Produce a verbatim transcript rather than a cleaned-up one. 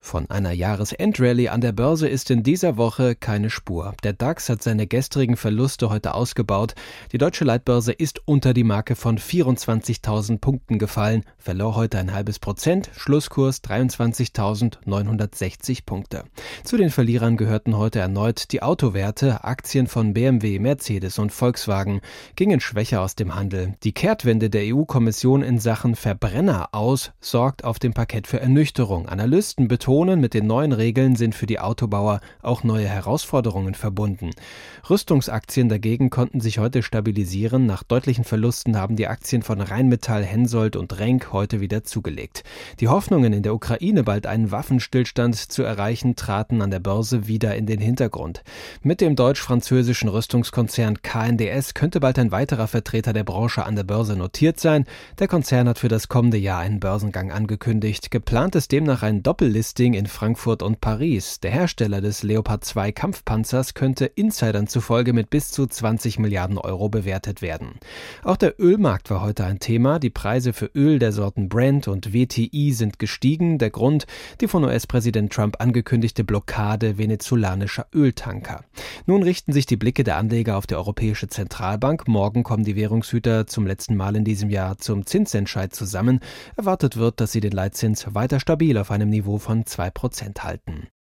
Von einer Jahresendrallye an der Börse ist in dieser Woche keine Spur. Der DAX hat seine gestrigen Verluste heute ausgebaut. Die deutsche Leitbörse ist unter die Marke von vierundzwanzigtausend Punkten gefallen, verlor heute ein halbes Prozent, Schlusskurs dreiundzwanzigtausendneunhundertsechzig Punkte. Zu den Verlierern gehörten heute erneut die Autowerte. Aktien von B M W, Mercedes und Volkswagen gingen schwächer aus dem Handel. Die Kehrtwende der E U-Kommission in Sachen Verbrenner aus sorgt auf dem Parkett für Ernüchterung. Analysten betonen, mit den neuen Regeln sind für die Autobauer auch neue Herausforderungen verbunden. Rüstungsaktien dagegen konnten sich heute stabilisieren. Nach deutlichen Verlusten haben die Aktien von Rheinmetall, Hensoldt und Renk heute wieder zugelegt. Die Hoffnungen, in der Ukraine bald einen Waffenstillstand zu erreichen, traten an der Börse wieder in den Hintergrund. Mit dem deutsch-französischen Rüstungskonzern K N D S könnte bald ein weiterer Vertreter der Branche an der Börse notiert sein. Der Konzern hat für das kommende Jahr einen Börsengang angekündigt. Geplant ist demnach ein Doppellisting in Frankfurt und Paris. Der Hersteller des Leopard zwei Kampfpanzers könnte Insidern zufolge mit bis zu zwanzig Milliarden Euro bewertet werden. Auch der Ölmarkt war heute ein Thema. Die Preise für Öl der Sorten Brent und W T I sind gestiegen. Der Grund, die von U S-Präsident Trump angekündigte Blockade venezolanischer Öltanker. Nun richten sich die Blicke der Anleger auf die Europäische Zentralbank. Morgen kommen die Währungshüter zum letzten Mal in diesem Jahr zum Zinsentscheid zusammen. Erwartet wird, dass sie den Leitzins weiter stabil auf einem Niveau von zwei Prozent halten.